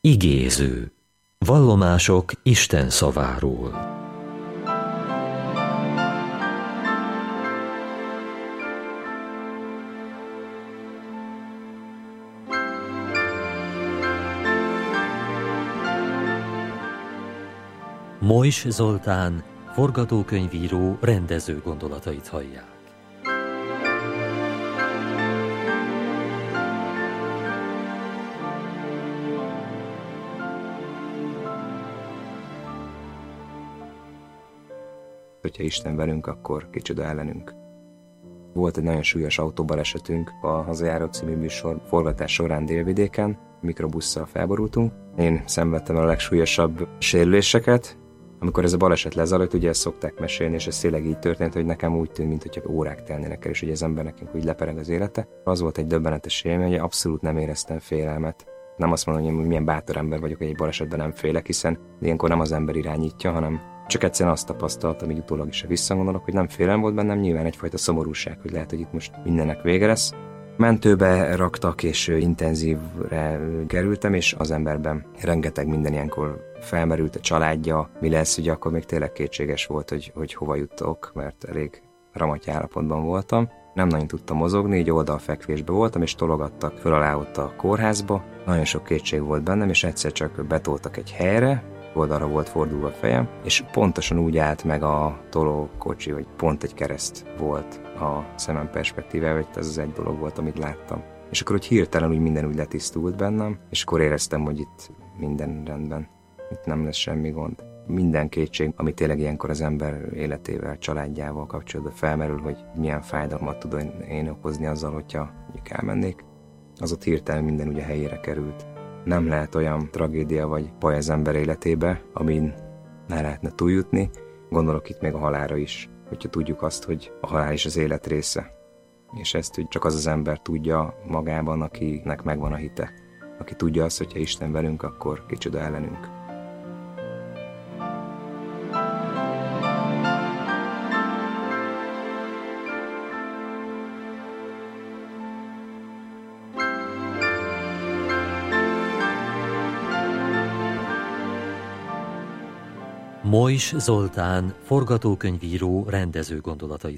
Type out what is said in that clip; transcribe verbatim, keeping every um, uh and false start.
Igéző. Vallomások Isten szaváról. Mojs Zoltán, forgatókönyvíró, rendező gondolatait hallják. Hogyha Isten velünk, akkor kicsoda ellenünk. Volt egy nagyon súlyos autóbalesetünk a Hazajáró című műsor forgatás során Délvidéken, mikrobusszal felborultunk. Én szenvedtem a legsúlyosabb sérüléseket. Amikor ez a baleset lezajlott, ugye ezt szokták mesélni, és ez tényleg így történt, hogy nekem úgy tűnt, mintha órák telnének el, és ugye az embernek úgy lepereg az élete. Az volt egy döbbenetes élmény, hogy abszolút nem éreztem félelmet. Nem azt mondom, hogy milyen bátor ember vagyok, hogy egy balesetben nem félek, hiszen ilyenkor nem az ember irányítja, hanem csak egyszerűen azt tapasztaltam, így utólag is visszagondolok, hogy nem félelem volt bennem, nyilván egyfajta szomorúság, hogy lehet, hogy itt most mindennek vége lesz. Mentőbe raktak, és intenzívre kerültem, és az emberben rengeteg minden ilyenkor felmerült, a családja, mi lesz, ugye akkor még tényleg kétséges volt, hogy, hogy hova jutok, mert elég ramaty állapotban voltam. Nem nagyon tudtam mozogni, így oldalfekvésbe voltam, és tologattak föl alá ott a kórházba. Nagyon sok kétség volt bennem, és egyszer csak betoltak egy helyre, oldalra volt fordulva a fejem, és pontosan úgy állt meg a tolókocsi, hogy pont egy kereszt volt a szemem perspektívája, hogy ez az egy dolog volt, amit láttam. És akkor úgy hirtelen úgy minden úgy letisztult bennem, és akkor éreztem, hogy itt minden rendben, itt nem lesz semmi gond. Minden kétség, ami tényleg ilyenkor az ember életével, családjával kapcsolatban felmerül, hogy milyen fájdalmat tud én okozni azzal, hogyha mondjuk elmennék, az ott hirtelen minden ugye helyére került. Nem lehet olyan tragédia vagy baj az ember életébe, amin ne lehetne túljutni. Gondolok itt még a halálra is, hogyha tudjuk azt, hogy a halál is az élet része. És ezt hogy csak az az ember tudja magában, akinek megvan a hite. Aki tudja azt, hogyha Isten velünk, akkor kicsoda ellenünk. Mojs Zoltán, forgatókönyvíró, rendező gondolatait